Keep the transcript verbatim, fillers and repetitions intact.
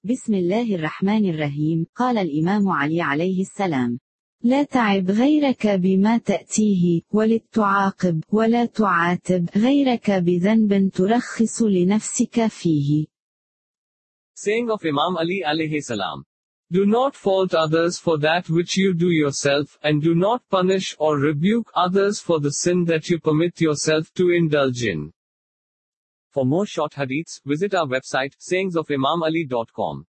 بسم الله الرحمن الرحيم. قال الإمام علي عليه السلام: لا تعب غيرك بما تأتيه، ولتعاقب ولا تعاتب غيرك بذنب ترخص لنفسك فيه. Saying of Imam Ali alayhi salam: Do not fault others for that which you do yourself, and do not punish or rebuke others for the sin that you permit yourself to indulge in. For more short hadiths, visit our website sayings of imam ali dot com.